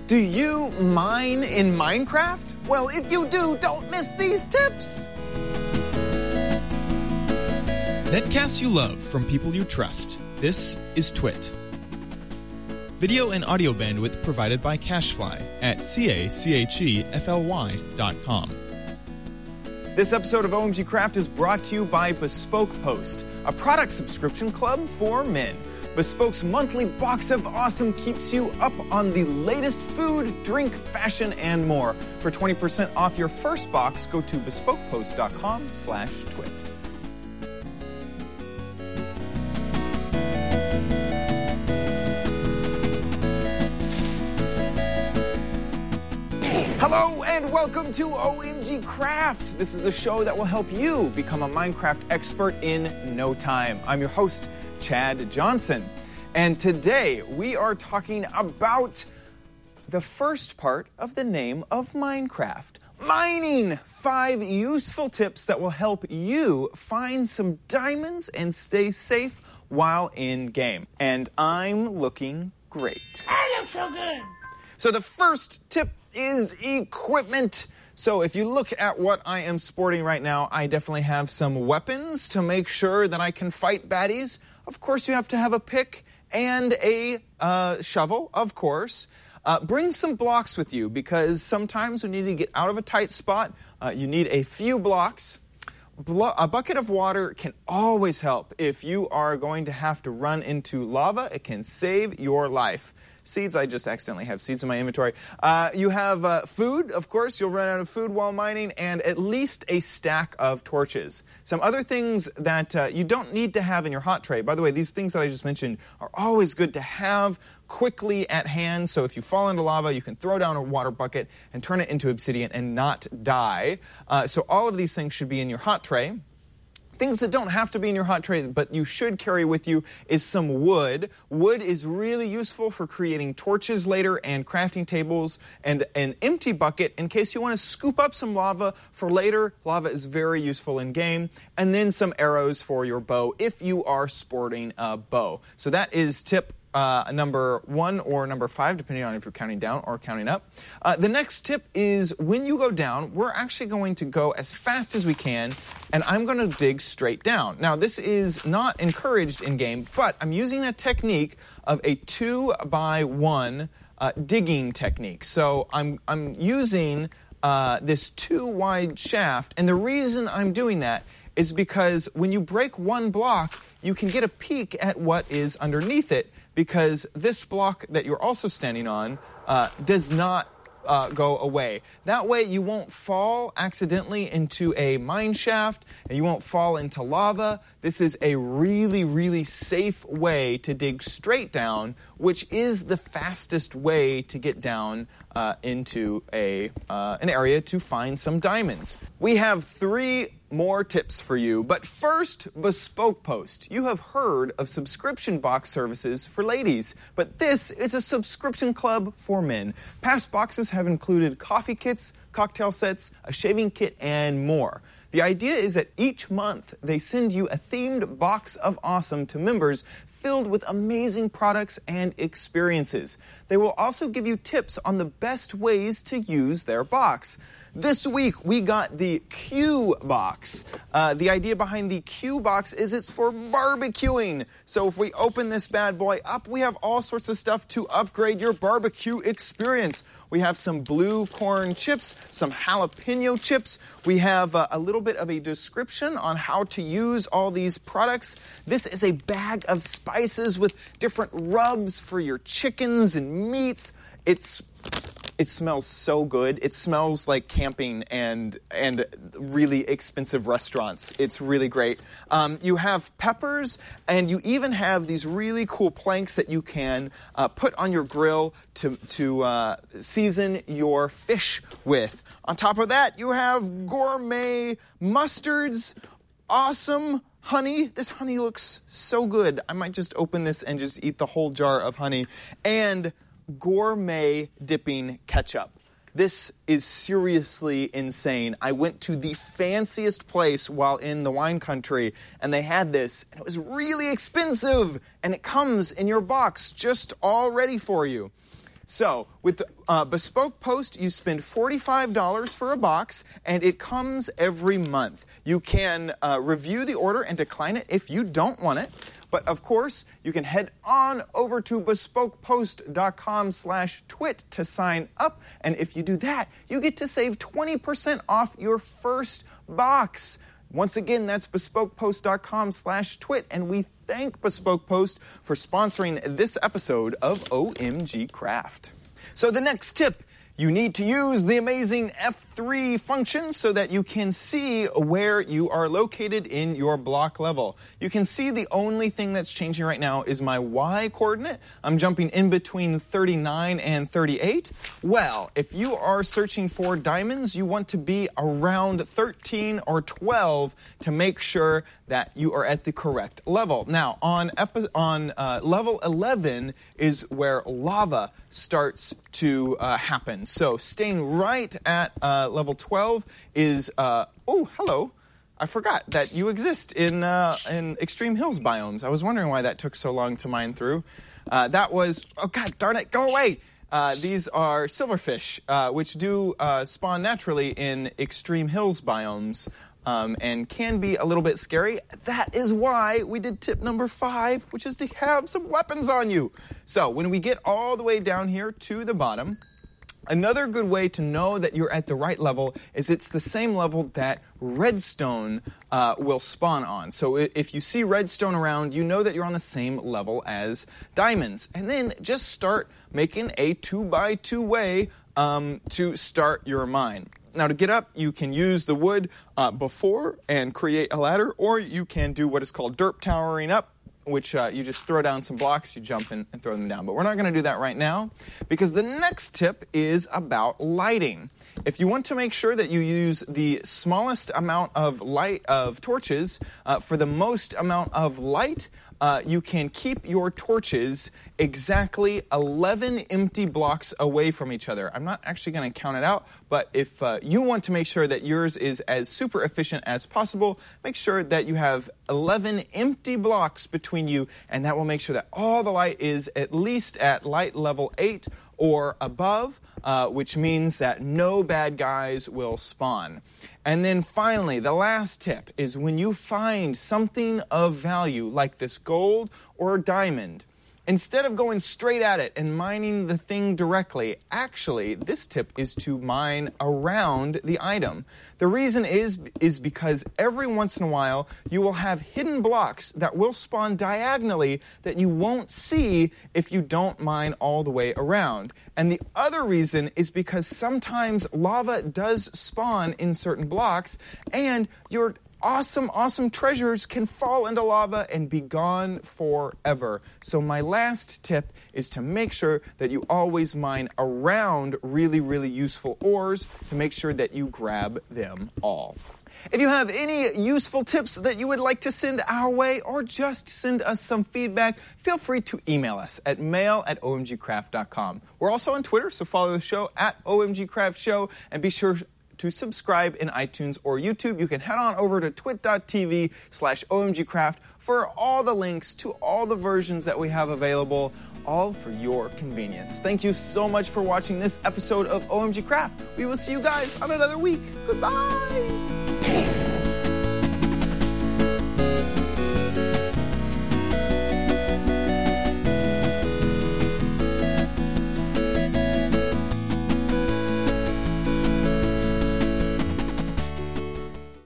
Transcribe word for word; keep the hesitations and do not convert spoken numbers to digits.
Do you mine in Minecraft? Well, if you do, don't miss these tips. Netcasts you love from people you trust. This is Twit. Video and audio bandwidth provided by CacheFly at C-A-C-H-E-F-L-Y dot com. This episode of O M G Craft is brought to you by Bespoke Post, a product subscription club for men. Bespoke's monthly box of awesome keeps you up on the latest food, drink, fashion, and more. For twenty percent off your first box, go to bespokepost.com slash twit. Hello and welcome to O M G Craft. This is a show that will help you become a Minecraft expert in no time. I'm your host, Chad Johnson. And today we are talking about the first part of the name of Minecraft. Mining! Five useful tips that will help you find some diamonds and stay safe while in game. And I'm looking great. I look so good! So the first tip is equipment. So if you look at what I am sporting right now, I definitely have some weapons to make sure that I can fight baddies. Of course, you have to have a pick and a uh, shovel, of course. Uh, bring some blocks with you because sometimes when you need to get out of a tight spot, uh, you need a few blocks. Blo- a bucket of water can always help. If you are going to have to run into lava, it can save your life. Seeds, I just accidentally have seeds in my inventory. Uh, you have uh, food, of course. You'll run out of food while mining, and at least a stack of torches. Some other things that uh, you don't need to have in your hot tray. By the way, these things that I just mentioned are always good to have quickly at hand. So if you fall into lava, you can throw down a water bucket and turn it into obsidian and not die. Uh, so all of these things should be in your hot tray. Things that don't have to be in your hot tray, but you should carry with you, is some wood. Wood is really useful for creating torches later and crafting tables, and an empty bucket in case you want to scoop up some lava for later. Lava is very useful in game. And then some arrows for your bow if you are sporting a bow. So that is tip Uh, number one or number five, depending on if you're counting down or counting up. Uh, the next tip is when you go down, we're actually going to go as fast as we can, and I'm going to dig straight down. Now, this is not encouraged in game, but I'm using a technique of a two by one uh, digging technique. So I'm I'm using uh, this two wide shaft, and the reason I'm doing that is because when you break one block, you can get a peek at what is underneath it, because this block that you're also standing on uh, does not uh, go away. That way you won't fall accidentally into a mine shaft, and you won't fall into lava. This is a really, really safe way to dig straight down, which is the fastest way to get down uh, into a uh, an area to find some diamonds. We have three more tips for you, but first, Bespoke Post. You have heard of subscription box services for ladies, but this is a subscription club for men. Past boxes have included coffee kits, cocktail sets, a shaving kit, and more. The idea is that each month they send you a themed box of awesome to members filled with amazing products and experiences. They will also give you tips on the best ways to use their box. This week, we got the Q box. Uh, the idea behind the Q box is it's for barbecuing. So if we open this bad boy up, we have all sorts of stuff to upgrade your barbecue experience. We have some blue corn chips, some jalapeno chips. We have uh, a little bit of a description on how to use all these products. This is a bag of spices with different rubs for your chickens and meats. It's It smells so good. It smells like camping and and really expensive restaurants. It's really great. Um, you have peppers, and you even have these really cool planks that you can uh, put on your grill to, to uh, season your fish with. On top of that, you have gourmet mustards, awesome honey. This honey looks so good. I might just open this and just eat the whole jar of honey. And gourmet dipping ketchup. This is seriously insane. I went to the fanciest place while in the wine country, and they had this, and it was really expensive, and it comes in your box just all ready for you. So with uh, Bespoke Post, you spend forty-five dollars for a box, and it comes every month. You can uh, review the order and decline it if you don't want it. But of course, you can head on over to bespokepost.com slash twit to sign up. And if you do that, you get to save twenty percent off your first box. Once again, that's bespokepost.com slash twit. And we thank Bespoke Post for sponsoring this episode of O M G Craft. So the next tip, you need to use the amazing F three function so that you can see where you are located in your block level. You can see the only thing that's changing right now is my Y coordinate. I'm jumping in between thirty-nine and thirty-eight. Well, if you are searching for diamonds, you want to be around thirteen or twelve to make sure that you are at the correct level. Now, on, epi- on uh, level eleven is where lava starts to uh, happen. So staying right at uh, level twelve is, uh, oh, hello. I forgot that you exist in uh, in Extreme Hills biomes. I was wondering why that took so long to mine through. Uh, that was, oh, God darn it, go away. Uh, these are silverfish, uh, which do uh, spawn naturally in Extreme Hills biomes. Um, and can be a little bit scary. That is why we did tip number five, which is to have some weapons on you. So when we get all the way down here to the bottom, another good way to know that you're at the right level is it's the same level that redstone uh, will spawn on. So if you see redstone around, you know that you're on the same level as diamonds. And then just start making a two by two way um, to start your mine. Now, to get up, you can use the wood uh, before and create a ladder, or you can do what is called derp towering up, which uh, you just throw down some blocks, you jump in and throw them down. But we're not going to do that right now, because the next tip is about lighting. If you want to make sure that you use the smallest amount of light of torches uh, for the most amount of light, uh, you can keep your torches exactly eleven empty blocks away from each other. I'm not actually going to count it out, but if uh, you want to make sure that yours is as super efficient as possible, make sure that you have eleven empty blocks between you, and that will make sure that all the light is at least at light level eight or above, uh, which means that no bad guys will spawn. And then finally, the last tip is when you find something of value, like this gold or diamond, instead of going straight at it and mining the thing directly, actually, this tip is to mine around the item. The reason is, is because every once in a while, you will have hidden blocks that will spawn diagonally that you won't see if you don't mine all the way around. And the other reason is because sometimes lava does spawn in certain blocks, and your awesome, awesome treasures can fall into lava and be gone forever. So my last tip is to make sure that you always mine around really, really useful ores to make sure that you grab them all. If you have any useful tips that you would like to send our way, or just send us some feedback, feel free to email us at mail at o m g craft dot com. We're also on Twitter, so follow the show at O M G Craft Show, and be sure to subscribe in iTunes or YouTube. You can head on over to twit.tv slash OMGCraft for all the links to all the versions that we have available, all for your convenience. Thank you so much for watching this episode of O M G Craft. We will see you guys on another week. Goodbye!